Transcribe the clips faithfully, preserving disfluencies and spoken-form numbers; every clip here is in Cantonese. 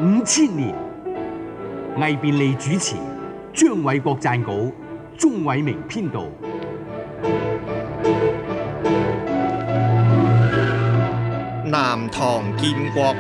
五千年。魏便利主持，張偉國撰稿，鍾偉明編導。 南唐建國。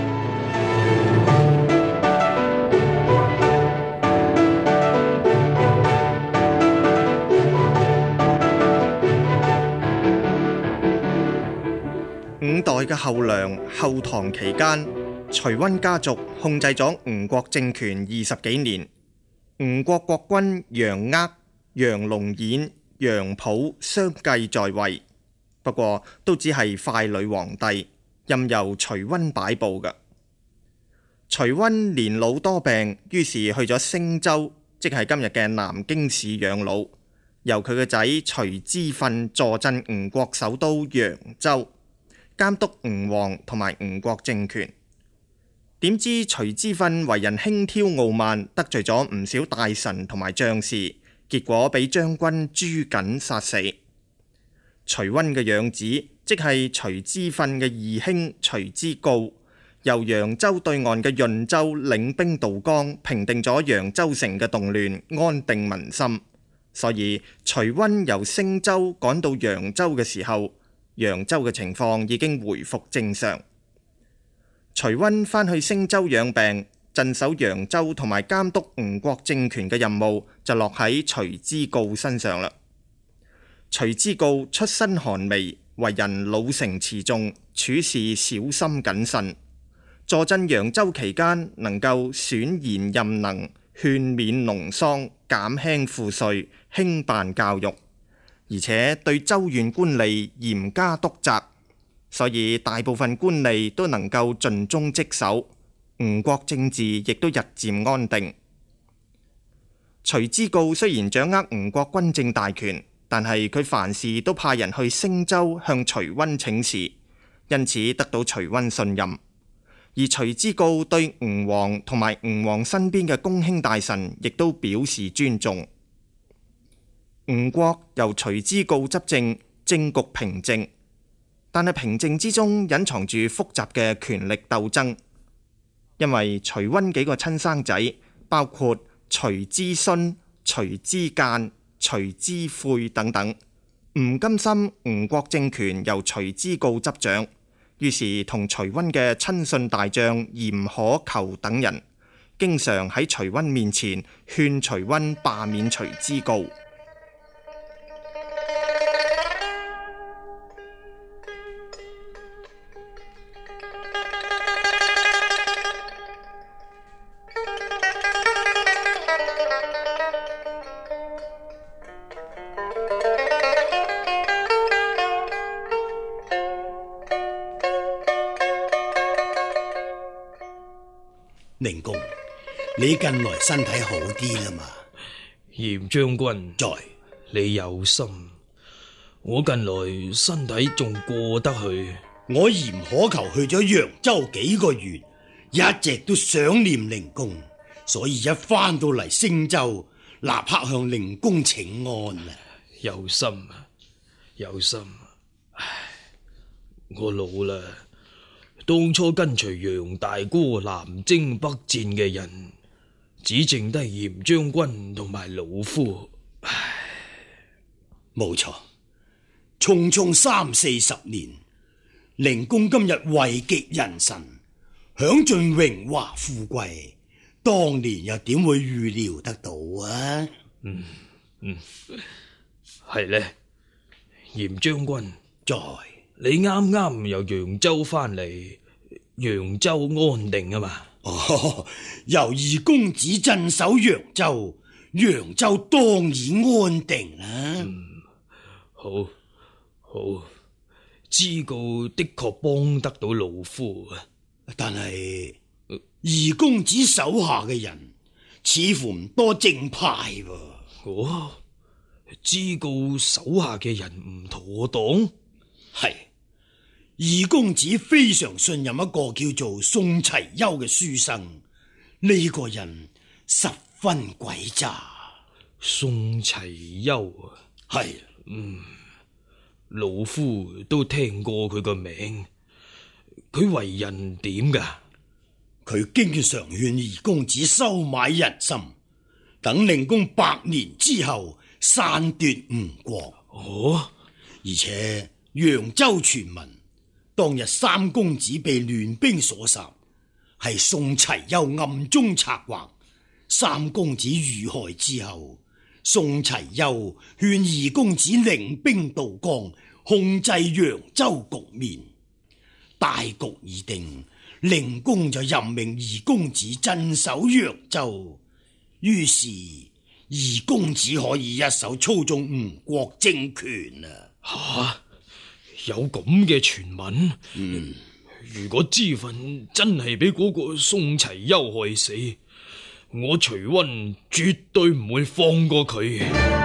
五代嘅後梁後唐期間，徐溫家族控制咗吳國政權二十幾年。吳國國君楊鄂、楊龍偃、楊溥相繼在位，不過都只係傀儡皇帝，任由徐溫擺布嘅。徐溫年老多病，於是去咗星州，即係今日嘅南京市養老，由佢嘅仔徐知訓坐鎮吳國首都揚州，監督吳王同埋吳國政權。點知徐知訓為人輕佻傲慢，得罪咗唔少大臣同埋將士，結果俾將軍朱瑾殺死。徐溫嘅養子，即係徐知訓嘅義兄徐知誥，由揚州對岸嘅潤州領兵渡江，平定咗揚州城嘅動亂，安定民心。所以徐溫由星州趕到揚州嘅時候，揚州嘅情況已經回復正常。徐溫返去星州養病，鎮守揚州同埋監督吳國政權嘅任務就落喺徐知誥身上啦。徐知誥出身寒微，為人老成持重，處事小心謹慎。坐鎮揚州期間，能夠選賢任能，勸勉農桑，減輕賦稅，興辦教育，而且對州縣官吏嚴加督責。所以大部分官吏都能夠盡忠職守，吳國政治亦都日漸安定。徐知誥雖然掌握吳國軍政大權，但係佢凡事都派人去星州向徐溫請示，因此得到徐溫信任。而徐知誥對吳王同埋吳王身邊嘅公卿大臣亦都表示尊重。吳國由徐知誥執政，政局平靜。但係平靜之中隱藏住複雜嘅權力鬥爭，因為徐溫幾個親生仔，包括徐知孫、徐知諫、徐知悔等等，唔甘心吳國政權由徐知誥執掌，於是同徐溫嘅親信大將嚴可求等人，經常喺徐溫面前勸徐溫罷免徐知誥。 寧公，你近來身體好啲啦嘛？ 嚴將軍在， 你有心。我近來身體仲過得去。 我嚴可求去咗揚州幾個月，一直都想念寧公，所以一翻到嚟星州，立刻向寧公請安啦。 有心啊，有心。唉，我老啦。當初跟隨楊大哥南征北戰嘅人，只剩低嚴將軍同埋老夫。唉， 冇錯，匆匆三四十年，寧公今日位極人臣，享盡榮華富貴，當年又點會預料得到啊？ 嗯嗯，係呢，嚴將軍在。 你啱啱由揚州翻嚟，揚州安定啊嘛？ 哦，由二公子鎮守揚州，揚州當然安定啦。 嗯，好，好，知誥的確幫得到老夫啊。 但係二公子手下嘅人似乎唔多正派喎。 哦，知誥手下嘅人唔妥當？ 係。二公子非常信任一個叫做宋齊丘嘅書生，呢、這個人十分詭詐。 宋齊丘啊， 係， 嗯，老夫都聽過佢個名。佢為人點噶？ 佢經常勸二公子收買人心，等令公百年之後篡奪吳國。 哦， 而且揚州傳聞當日三公子被亂兵所殺，係宋齊丘暗中策劃。三公子遇害之後，宋齊丘勸二公子領兵渡江，控制揚州局面。大局已定，令公就任命二公子鎮守揚州，於是二公子可以一手操縱吳國政權啊！ 吓，有咁嘅傳聞？嗯，如果知份真係俾嗰個宋齊丘害死，我徐溫絕對唔會放過佢。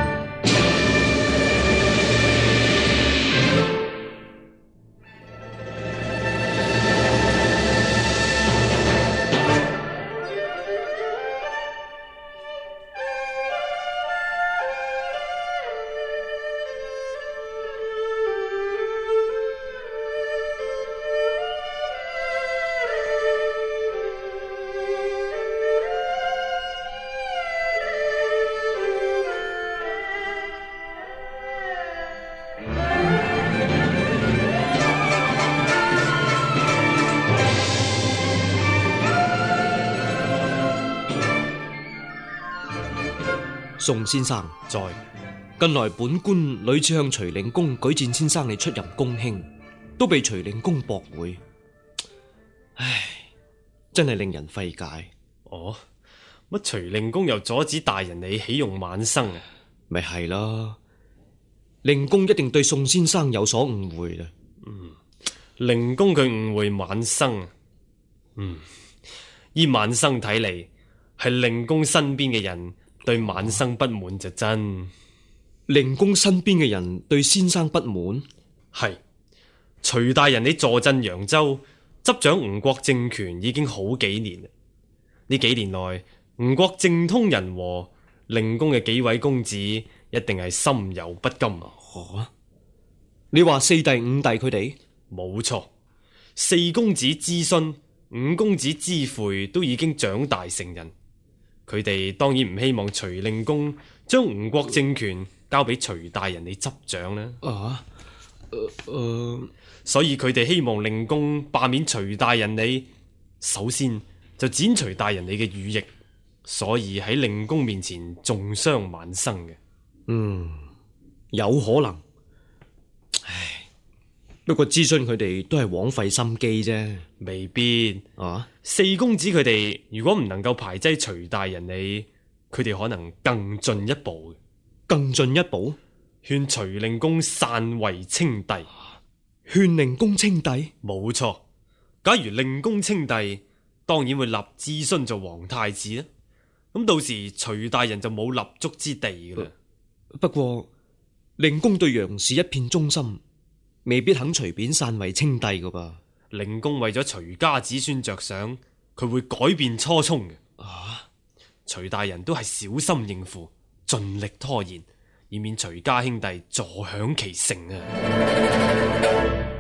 宋先生在，近來本官屢次向徐令公舉薦先生你出任公卿，都被徐令公駁回。唉，真係令人費解。 哦，乜徐令公又阻止大人你喜用晚生啊？ 咪係啦，令公一定對宋先生有所誤會啦。 嗯，令公佢誤會晚生。嗯，依晚生睇嚟，係令公身邊嘅人對晚生不滿就真。 令公身邊嘅人對先生不滿？ 係，徐大人你坐鎮揚州，執掌吳國政權已經好幾年啦。呢幾年來，吳國政通人和，令公嘅幾位公子一定係心有不甘啊！ 哦，你話四弟五弟佢哋？ 冇錯，四公子之孫，五公子之父都已經長大成人。佢哋當然唔希望徐令公將吳國政權交俾徐大人你執掌啦。 啊，誒、呃呃， 所以佢哋希望令公罷免徐大人你，首先就剪徐大人你嘅羽翼，所以喺令公面前中傷晚生嘅。 嗯，有可能。唉，不過諮詢佢哋都係枉費心機啫。 未必啊！ 四公子佢哋如果唔能夠排擠徐大人你，佢哋可能更進一步， 更進一步勸徐令公禪為稱帝。 勸令公稱帝？ 冇錯。假如令公稱帝，當然會立諮詢做皇太子啦。咁到時徐大人就冇立足之地噶啦。 不過令公對楊氏一片忠心，未必肯隨便禪為稱帝噶噃。 令公為咗徐家子孫着想，佢會改變初衷嘅。 啊， 徐大人都係小心應付，盡力拖延，以免徐家兄弟坐享其成啊！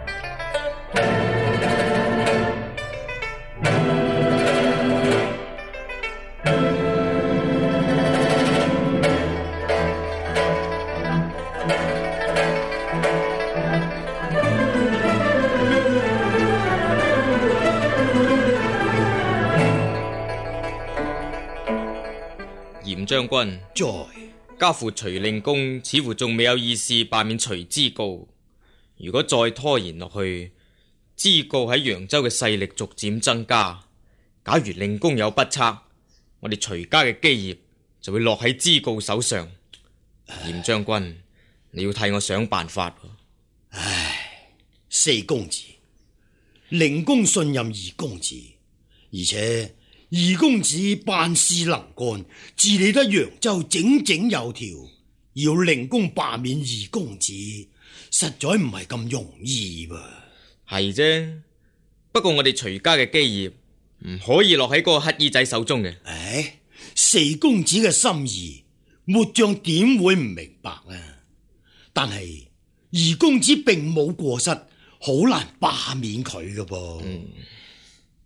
嚴將軍， 在家父徐令公似乎仲未有意思罷免徐知誥。如果再拖延落去，知誥喺揚州嘅勢力逐漸增加。假如令公有不測，我哋徐家嘅基業就會落喺知誥手上。嚴將軍，你要替我想辦法。 唉，四公子，令公信任二公子，而且二公子辦事能幹，治理得揚州整整有條，要令公罷免二公子，實在唔係咁容易噃。 係啫，不過我哋徐家嘅基業唔可以落喺嗰個乞衣仔手中嘅。 唉，四公子嘅心意，末將點會唔明白啊？但係二公子並冇過失，好難罷免佢㗎噃。 嗯，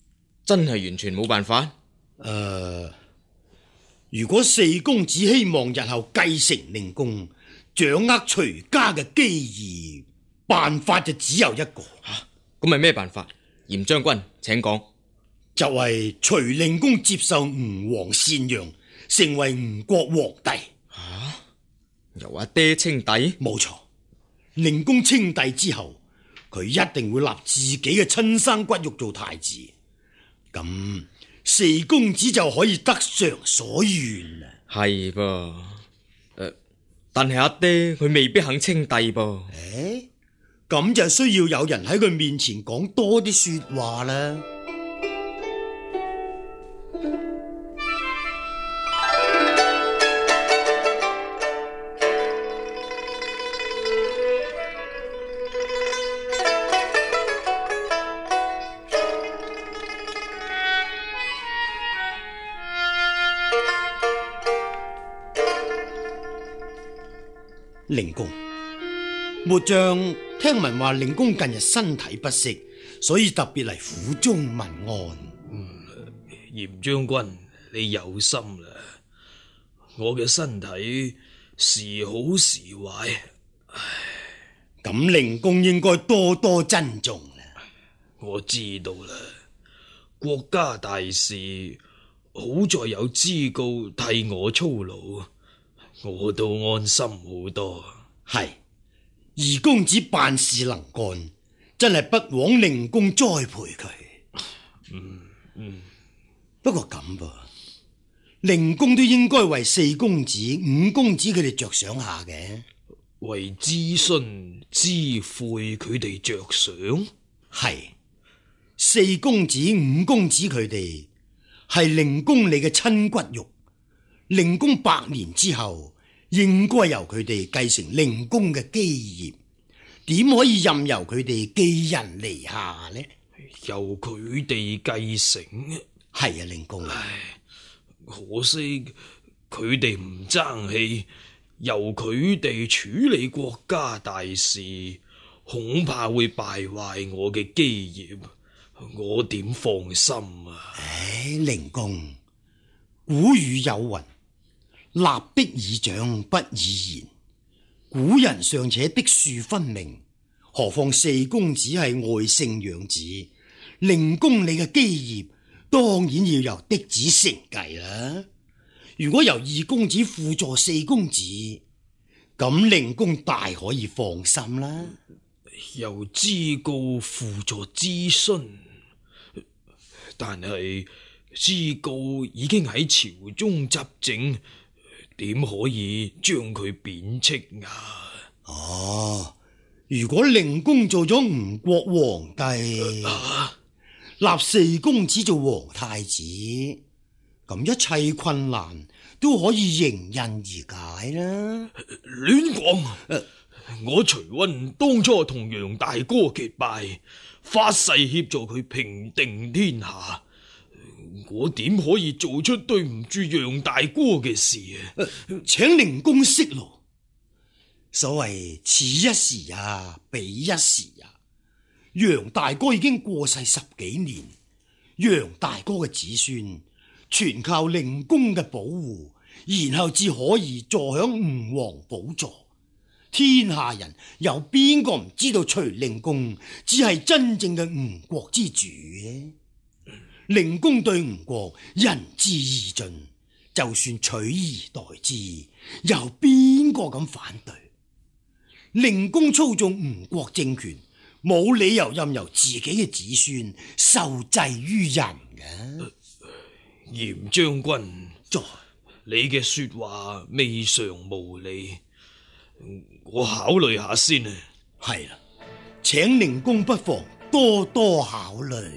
真係完全冇辦法？ 誒、呃，如果四公子希望日後繼承靈宮，掌握徐家嘅基業，辦法就只有一個。 吓，咁係咩辦法？嚴將軍，請講。 就係徐令公接受吳王禪讓，成為吳國皇帝。 吓、啊，由阿爹稱帝？ 冇錯，令公稱帝之後，佢一定會立自己嘅親生骨肉做太子。咁四公子就可以得償所願啦。 係噃，誒、呃，但係阿爹佢未必肯稱帝噃。 誒，咁就需要有人喺佢面前講多啲說話啦。令公，末將聽聞話令公近日身體不適，所以特別嚟府中問安。 嗯，嚴將軍，你有心啦。我嘅身體時好時壞，唉， 咁令公應該多多珍重啦。 我知道啦，國家大事好在有知告替我操勞，我都安心好多。 係，二公子辦事能幹，真係不枉令公栽培佢。 嗯嗯， 不過咁噃，令公都應該為四公子、五公子佢哋着想下嘅， 為知孫知悔佢哋着想。 係，四公子、五公子佢哋係令公你嘅親骨肉，令公百年之後應該由佢哋繼承令公嘅基業，點可以任由佢哋寄人籬下呢？ 由佢哋繼承？ 係啊，令公。 唉，可惜佢哋唔爭氣，由佢哋處理國家大事，恐怕會敗壞我嘅基業，我點放心啊？ 唉，令公，古語有云：立璧以長，不以言。古人尚且的庶分明，何況四公子係外姓養子，令公你嘅基業當然要由嫡子承繼啦。如果由二公子輔助四公子，咁令公大可以放心啦。 由知告輔助知孫，但係知告已經喺朝中執政，點可以將佢貶斥啊？ 哦，如果令公做咗吳國皇帝， 啊、 立四公子做皇太子，咁一切困難都可以迎刃而解啦。 亂講！呃、我徐溫當初同楊大哥結拜，發誓協助佢平定天下，我點可以做出對唔住楊大哥嘅事啊？ 呃、請令公息怒。所謂此一時啊，彼一時啊。楊大哥已經過世十幾年，楊大哥嘅子孫全靠令公嘅保護，然後至可以坐享吳王寶座。天下人有邊個唔知道徐令公只係真正嘅吳國之主呢？令公對吳國仁至義盡，就算取而代之，有邊個敢反對？令公操縱吳國政權，冇理由任由自己嘅子孫受制於人嘅。 嚴將軍， 在你嘅說話未嘗無理，我考慮下先啊。 係啦，請令公不妨多多考慮。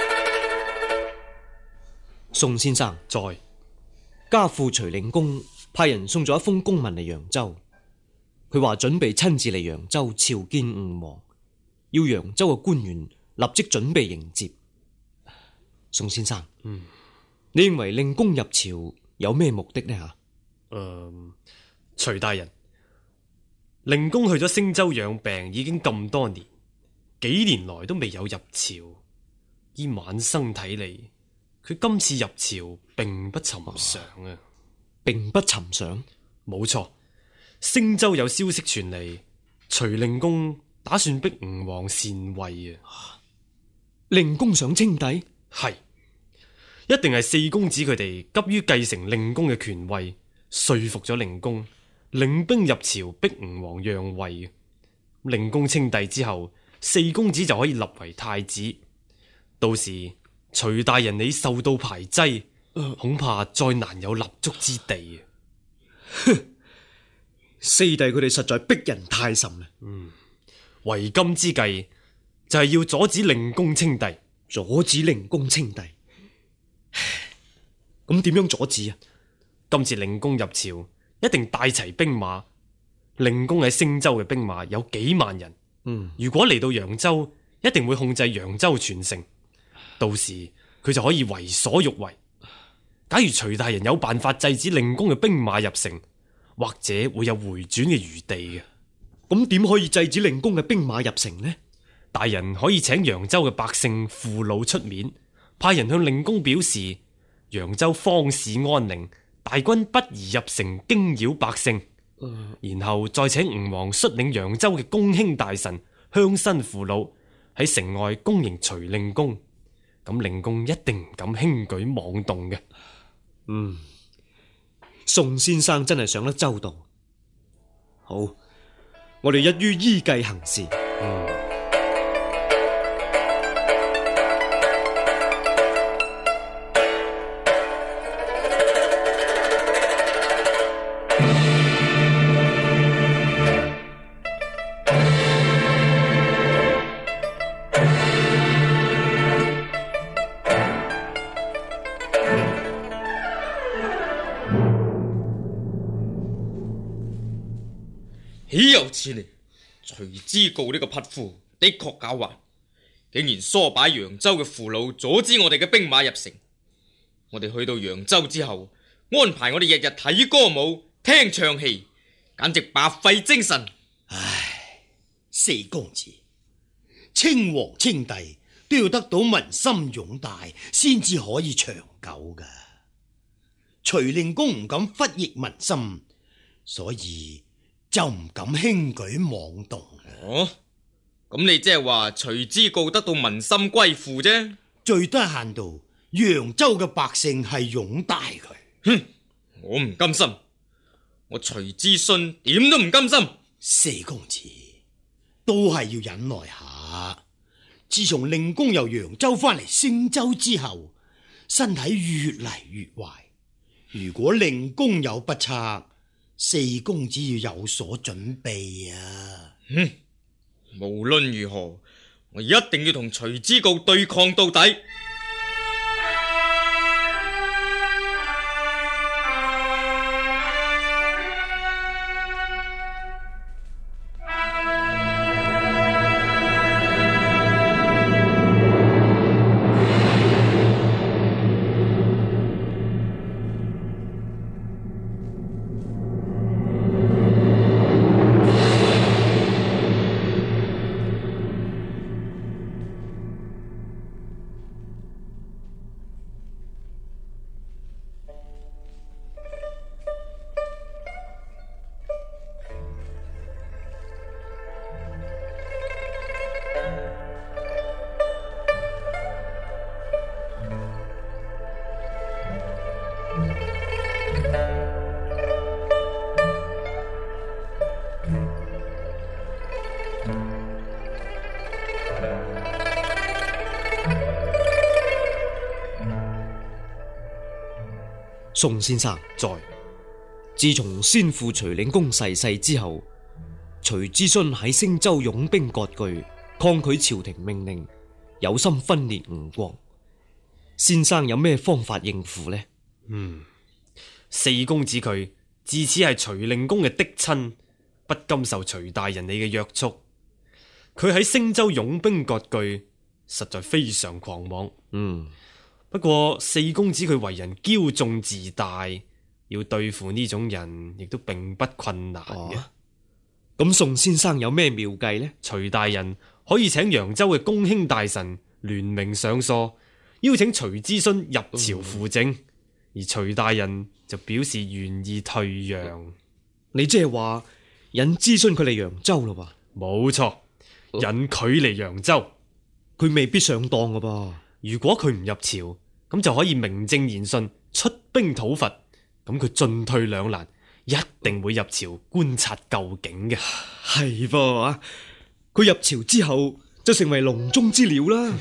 宋先生在家父徐令公派人送咗一封公文嚟揚州，佢話準備親自嚟揚州朝見吳王，要揚州嘅官員立即準備迎接。宋先生， 嗯， 你認為令公入朝有咩目的呢？吓？ 誒、呃，徐大人，令公去咗星州養病已經咁多年，幾年來都未有入朝，依晚生睇嚟，佢今次入朝並不尋常啊！ 並不尋常？ 冇錯，星州有消息傳嚟，徐令公打算逼吳王禪位啊！ 令公想稱帝？ 係，一定係四公子佢哋急於繼承令公嘅權位，說服咗令公，領兵入朝逼吳王讓位。令公稱帝之後，四公子就可以立為太子。到時徐大人你受到排擠，呃、恐怕再難有立足之地啊！ 四弟佢哋實在逼人太甚啦。 嗯，為今之計就係要阻止令公稱帝。 阻止令公稱帝？咁點樣阻止啊？ 今次令公入朝，一定帶齊兵馬。令公喺星州嘅兵馬有幾萬人。 嗯， 如果嚟到揚州，一定會控制揚州全城。到時佢就可以為所欲為。假如徐大人有辦法制止令公嘅兵馬入城，或者會有回轉嘅餘地嘅。 咁點可以制止令公嘅兵馬入城呢？ 大人可以請揚州嘅百姓父老出面，派人向令公表示，揚州方市安寧，大軍不宜入城驚擾百姓。呃、然後再請吳王率領揚州嘅公卿大臣、鄉紳父老喺城外恭迎徐令公。咁令公一定唔敢輕舉妄動嘅。 嗯，宋先生真係想得周到。好，我哋一於依計行事。 嗯。 豈有此理！徐知誥呢個匹夫的確狡猾，竟然唆擺揚州嘅父老，阻止我哋嘅兵馬入城。我哋去到揚州之後，安排我哋日日睇歌舞、聽唱戲，簡直白費精神。 唉，四公子，稱王稱帝都要得到民心擁戴，先至可以長久噶。徐令公唔敢忽逆民心，所以就唔敢輕舉妄動。 哦，咁你即係話徐知誥得到民心歸附啫？ 最低限度，揚州嘅百姓係擁戴佢。 哼，我唔甘心，我徐知信點都唔甘心。 四公子都係要忍耐下。自從令公由揚州翻嚟星州之後，身體越嚟越壞。如果令公有不測，四公子要有所準備啊！ 哼，無論如何，我一定要同徐知誥對抗到底。 宋先生在。自從先父徐令公逝世之後，徐知勳喺星州擁兵割據，抗拒朝廷命令，有心分裂吳國。先生有咩方法應付呢？ 嗯，四公子佢自此係徐令公嘅嫡親，不甘受徐大人你嘅約束，佢喺星洲擁兵割據，實在非常狂妄。 嗯， 不過四公子佢為人驕縱自大，要對付呢種人亦都並不困難嘅。 咁、哦、宋先生有咩妙計呢？ 徐大人可以請揚州嘅公卿大臣聯名上書，邀請徐知孫入朝輔政，嗯、而徐大人就表示願意退讓。 你即係話引知孫佢嚟揚州咯？ 冇錯，引佢嚟揚州， 佢、哦、未必上當噶噃。 如果佢唔入朝，咁就可以名正言順出兵討伐，咁佢進退兩難，一定會入朝觀察究竟嘅。 係噃，佢入朝之後就成為籠中之鳥啦。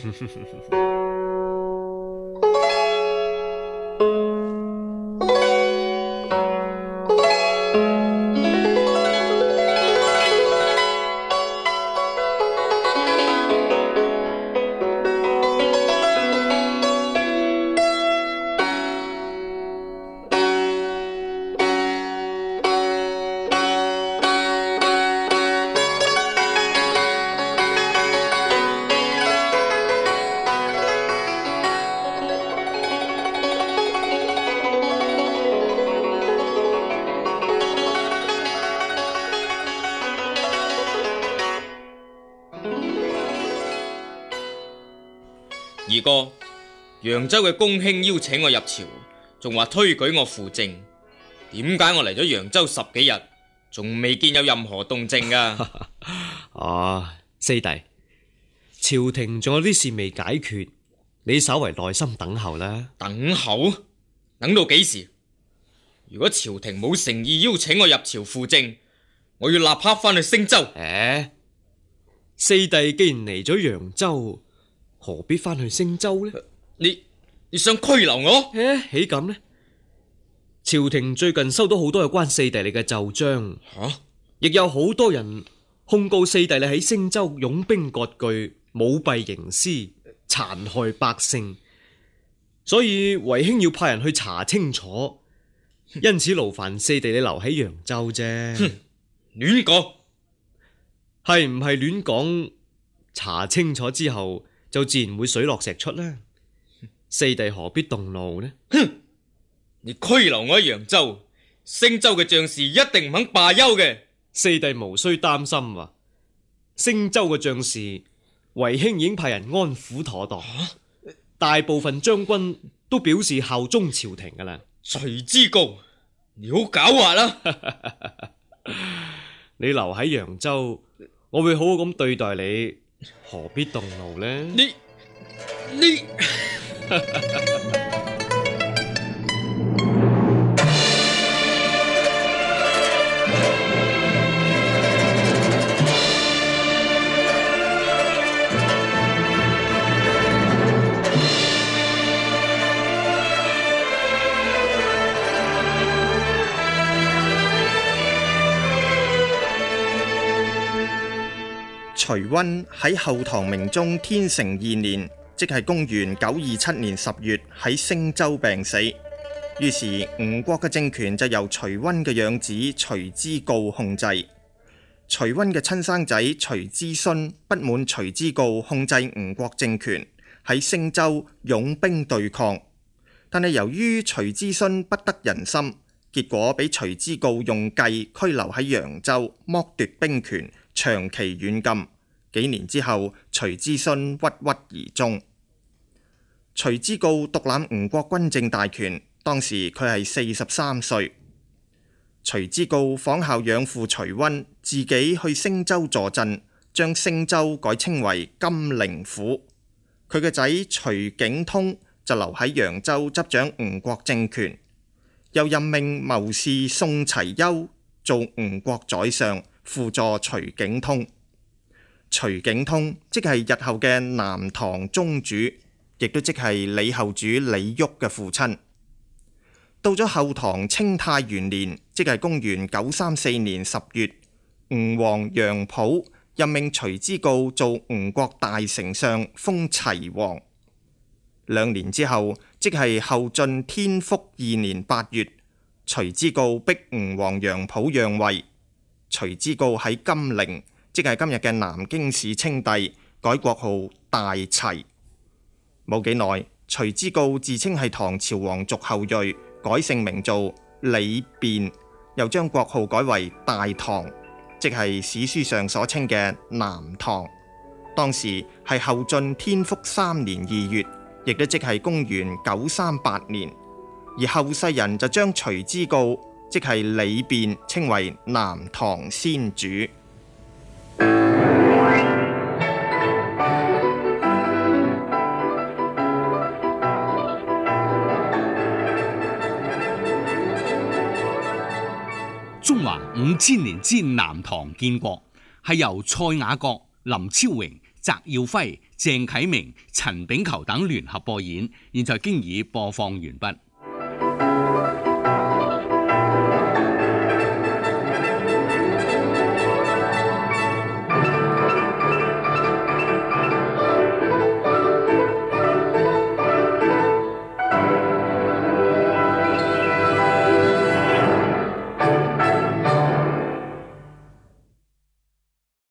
二哥，揚州嘅公卿邀請我入朝，仲話推舉我輔政，點解我嚟咗揚州十幾日，仲未見有任何動靜啊？ 哦，四弟，朝廷仲有啲事未解決，你稍為耐心等候啦。 等候？等到幾時？如果朝廷冇誠意邀請我入朝輔政，我要立刻翻去星洲。 誒，四弟既然嚟咗揚州，何必翻去星洲呢？ 你你想拘留我？ 誒，豈咁呢？朝廷最近收到好多有關四弟你嘅奏章， 吓， 亦有好多人控告四弟你喺星洲擁兵割據、舞弊營私、殘害百姓，所以為兄要派人去查清楚，因此勞煩四弟你留喺揚州啫。 哼，亂講， 係唔係亂講？查清楚之後，就自然會水落石出啦。四弟何必動怒呢？ 哼！你拘留我喺揚州，星洲嘅將士一定唔肯罷休嘅。 四弟無需擔心啊！星洲嘅將士，為兄已經派人安撫妥當，啊、大部分將軍都表示效忠朝廷噶啦。 徐知高，你好狡猾啦！ 你留喺揚州，我會好好咁對待你，何必動怒呢？ 你你。 徐溫喺後唐明宗天成二年，即係公元九二七年十月喺星洲病死，於是吳國嘅政權就由徐溫嘅養子徐知誥控制。徐溫嘅親生仔徐知孫不滿徐知誥控制吳國政權，喺星洲擁兵對抗，但係由於徐知孫不得人心，結果俾徐知誥用計拘留喺揚州，剝奪兵權，長期軟禁。幾年之後，徐知孫鬱鬱而終。徐知誥獨攬吳國軍政大權，當時佢係四十三歲。徐知誥仿效養父徐溫，自己去星洲坐鎮，將星洲改稱為金陵府。佢嘅仔徐景通就留喺揚州執掌吳國政權，又任命謀士宋齊丘做吳國宰相，輔助徐景通。徐景通即係日後嘅南唐宗主，亦都即係李後主李煜嘅父親。到咗後唐清泰元年，即係公元九三四年十月，吳王楊溥任命徐知誥做吳國大丞相，封齊王。兩年之後，即係後晉天福二年八月， 徐知誥逼吳王楊溥讓位。徐知誥喺金陵，即係今日嘅南京市稱帝，改國號大齊。冇幾耐，徐知誥自稱係唐朝皇族後裔，改姓名做李昪，又將國號改為大唐，即係史書上所稱嘅南唐。當時係後晉天福三年二月，亦都即係公元九三八年。而後世人就將徐知誥，即係李昪，稱為南唐先主。 中華五千年之南唐建國，係由蔡雅閣、林超榮、翟耀輝、鄭啟明、陳炳求等聯合播演，現在經已播放完畢。